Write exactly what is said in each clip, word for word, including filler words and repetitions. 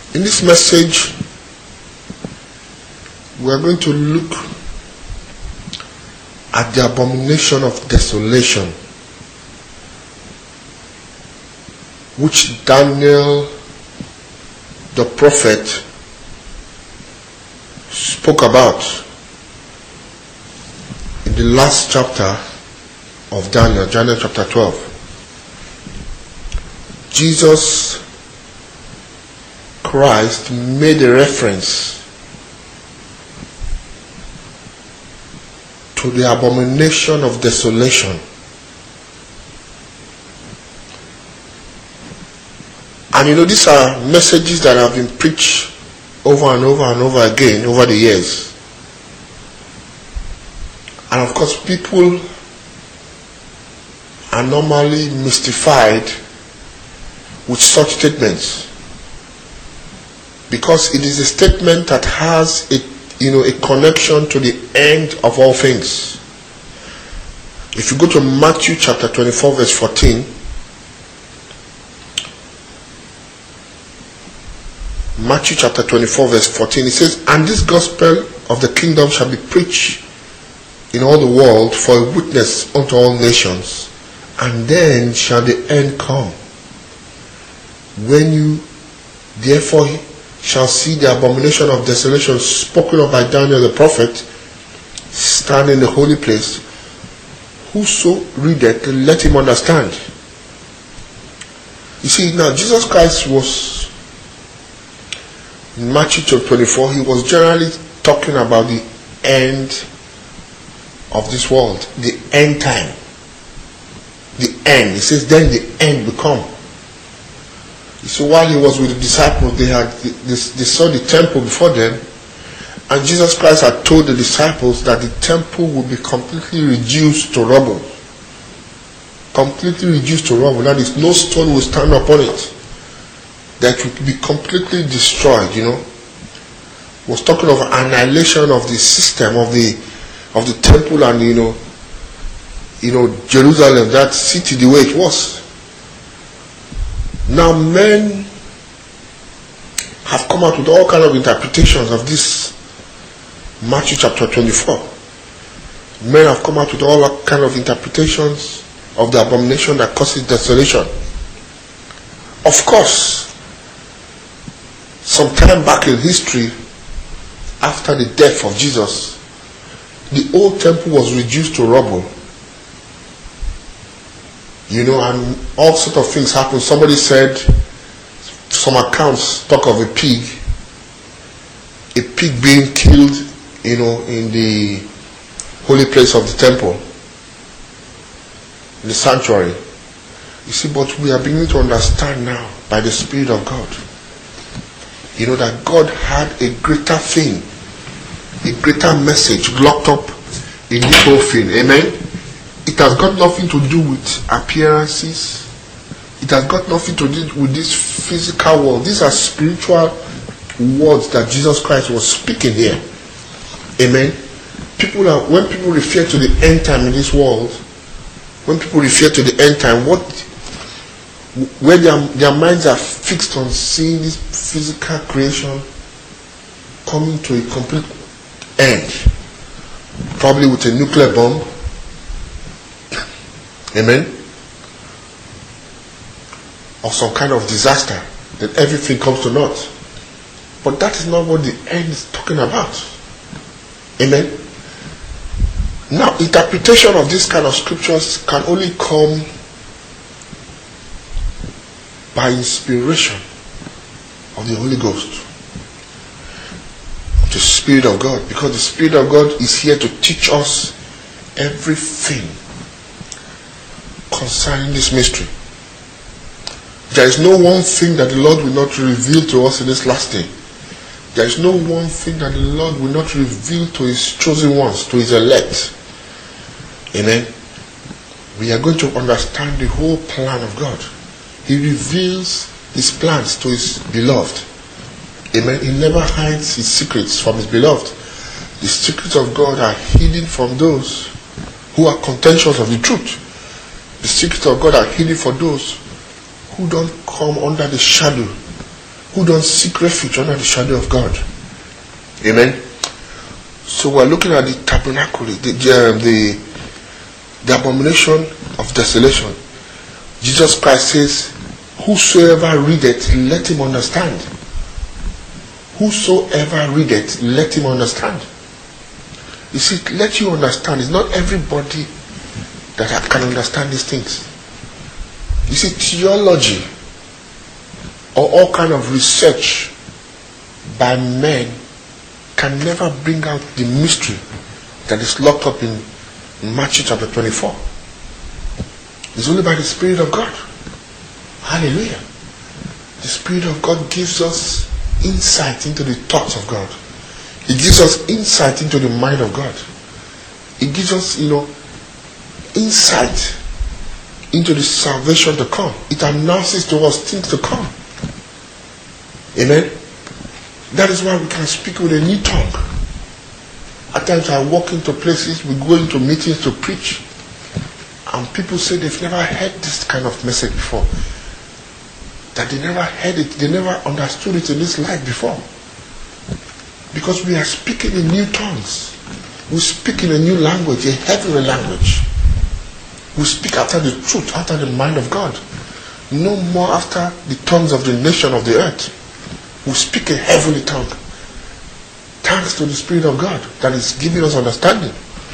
In this message, we are going to look at the abomination of desolation, which Daniel the prophet spoke about in the last chapter of Daniel, Daniel chapter twelve. Jesus Christ made a reference to the abomination of desolation. And you know, these are messages that have been preached over and over and over again over the years. And of course, people are normally mystified with such statements, because it is a statement that has a you know a connection to the end of all things. If you go to Matthew chapter twenty-four verse fourteen, Matthew chapter twenty-four verse fourteen, it says, "And this gospel of the kingdom shall be preached in all the world for a witness unto all nations, and then shall the end come. When you therefore shall see the abomination of desolation spoken of by Daniel the prophet stand in the holy place, whoso readeth, let him understand." You see, now Jesus Christ was, in Matthew chapter twenty-four, he was generally talking about the end of this world, the end time. The end. He says, then the end will come. So while he was with the disciples, they had they, they saw the temple before them, and Jesus Christ had told the disciples that the temple would be completely reduced to rubble. Completely reduced to rubble. That is, no stone will stand upon it. That would be completely destroyed. You know, he was talking of annihilation of the system of the of the temple and you know, you know Jerusalem, that city, the way it was. Now men have come out with all kind of interpretations of this Matthew chapter twenty-four. Men have come out with all kind of interpretations of the abomination that causes desolation. Of course, some time back in history, after the death of Jesus, the old temple was reduced to rubble. You know, and all sorts of things happened. Somebody said, some accounts talk of a pig, a pig being killed, you know, in the holy place of the temple, in the sanctuary. You see, but we are beginning to understand now, by the Spirit of God, you know, that God had a greater thing, a greater message locked up in this whole thing. Amen? It has got nothing to do with appearances. It has got nothing to do with this physical world. These are spiritual words that Jesus Christ was speaking here. Amen. People are, when people refer to the end time in this world, when people refer to the end time, what, where their, their minds are fixed on seeing this physical creation coming to a complete end, probably with a nuclear bomb. Amen. Or some kind of disaster, that everything comes to naught. But that is not what the end is talking about. Amen. Now, interpretation of this kind of scriptures can only come by inspiration of the Holy Ghost, the Spirit of God, because the Spirit of God is here to teach us everything concerning this mystery. There is no one thing that the Lord will not reveal to us in this last day. There is no one thing that the Lord will not reveal to his chosen ones, to his elect. Amen. We are going to understand the whole plan of God. He reveals his plans to his beloved. Amen. He never hides his secrets from his beloved. The secrets of God are hidden from those who are contentious of the truth. The secrets of God are hidden for those who don't come under the shadow who don't seek refuge under the shadow of God. Amen. So we're looking at the tabernacle, the, the, the, the abomination of desolation. Jesus Christ says, whosoever readeth, let him understand. Whosoever readeth, let him understand. You see, let you understand. It's not everybody that can understand these things. You see, theology or all kind of research by men can never bring out the mystery that is locked up in, in Matthew chapter twenty-four. It's only by the Spirit of God. Hallelujah. The Spirit of God gives us insight into the thoughts of God. It gives us insight into the mind of God. It gives us, you know, insight into the salvation to come. It announces to us things to come. Amen. That is why we can speak with a new tongue. At times I walk into places, we go into meetings to preach, and people say they've never heard this kind of message before. That they never heard it, they never understood it in this life before. Because we are speaking in new tongues. We speak in a new language, a heavenly language. We speak after the truth, after the mind of God. No more after the tongues of the nation of the earth. We speak a heavenly tongue. Thanks to the Spirit of God that is giving us understanding.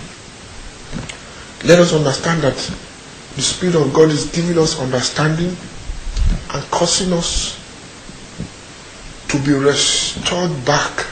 Let us understand that the Spirit of God is giving us understanding and causing us to be restored back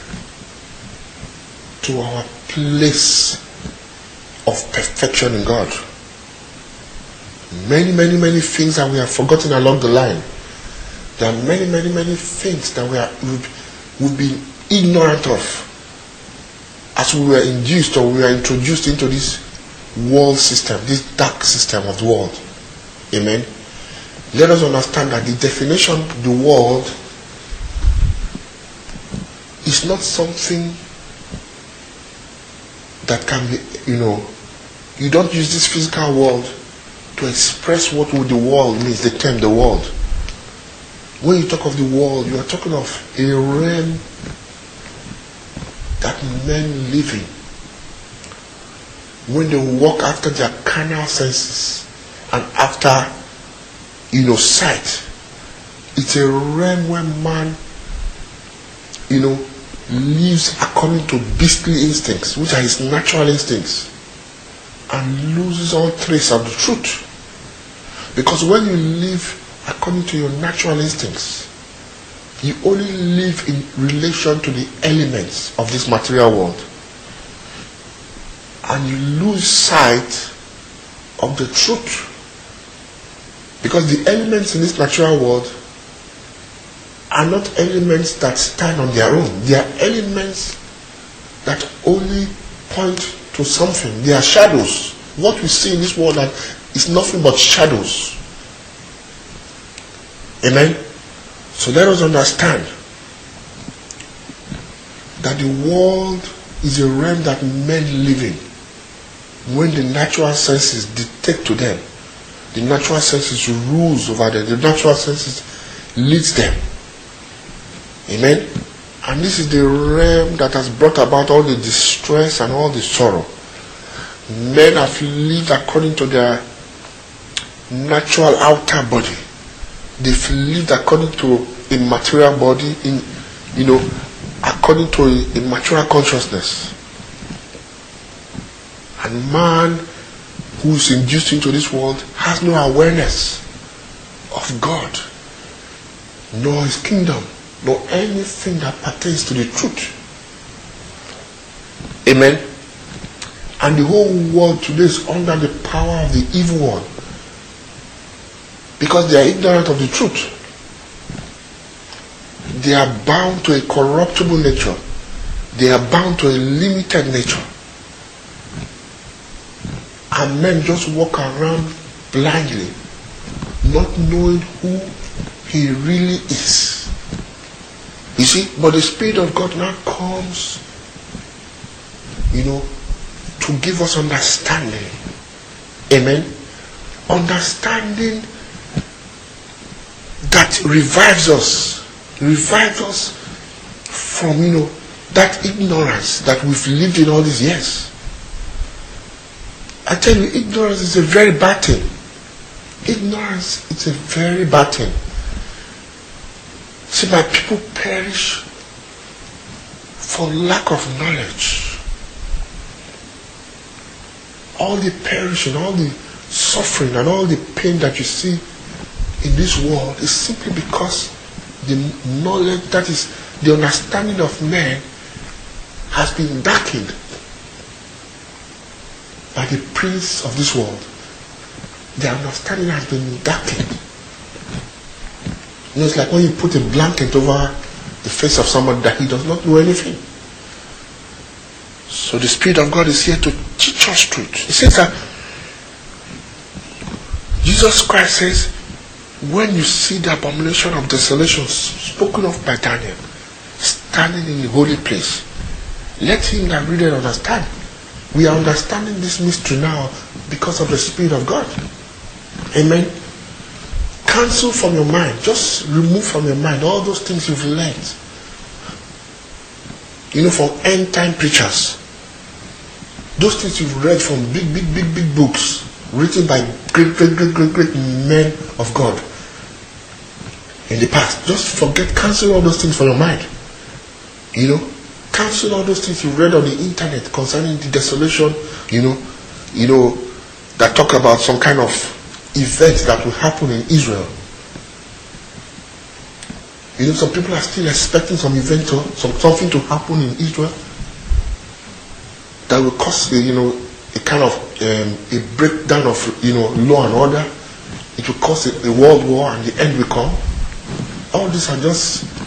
to our place of perfection in God. Many, many, many things that we have forgotten along the line. There are many, many, many things that we are we've been ignorant of as we were induced or we were introduced into this world system, this dark system of the world. Amen. Let us understand that the definition of the world is not something that can be, you know, you don't use this physical world to express what the world means, the term the world. When you talk of the world, you are talking of a realm that men live in. When they walk after their carnal senses and after, you know, sight, it's a realm where man, you know, lives according to beastly instincts, which are his natural instincts, and loses all trace of the truth. Because when you live according to your natural instincts, you only live in relation to the elements of this material world, and you lose sight of the truth. Because the elements in this natural world are not elements that stand on their own. They are elements that only point to something. They are shadows. What we see in this world is nothing but shadows. Amen. So let us understand that the world is a realm that men live in. When the natural senses dictate to them, the natural senses rules over them, the natural senses leads them. Amen. And this is the realm that has brought about all the distress and all the sorrow. Men have lived according to their natural outer body. They've lived according to a material body, in, you know, according to a, a material consciousness. And man who is induced into this world has no awareness of God, nor his kingdom, nor anything that pertains to the truth. Amen. And the whole world today is under the power of the evil one, because they are ignorant of the truth. They are bound to a corruptible nature. They are bound to a limited nature. And men just walk around blindly, not knowing who he really is. You see, but the Spirit of God now comes, you know, to give us understanding. Amen. Understanding that revives us Revive us from, you know, that ignorance that we've lived in all these years. I tell you, ignorance is a very bad thing. Ignorance is a very bad thing. See, my people perish for lack of knowledge. All the perishing, all the suffering, and all the pain that you see in this world is simply because the knowledge, that is, the understanding of men has been darkened by the prince of this world. Their understanding has been darkened. You know, it's like when you put a blanket over the face of somebody that he does not know anything. So the Spirit of God is here to teach us truth. He says that Jesus Christ says, when you see the abomination of desolation spoken of by Daniel standing in the holy place, let him that readeth understand. We are understanding this mystery now because of the Spirit of God. Amen. Cancel from your mind, just remove from your mind all those things you've learned. You know, from end time preachers. Those things you've read from big, big, big, big books written by great, great, great, great, great men of God in the past. Just forget, cancel all those things from your mind. You know, cancel all those things you read on the internet concerning the desolation, you know, you know, that talk about some kind of event that will happen in Israel. You know, some people are still expecting some event or some, something to happen in Israel that will cause, you know, a kind of um, a breakdown of, you know, law and order. It will cause a, a world war and the end will come. All these are just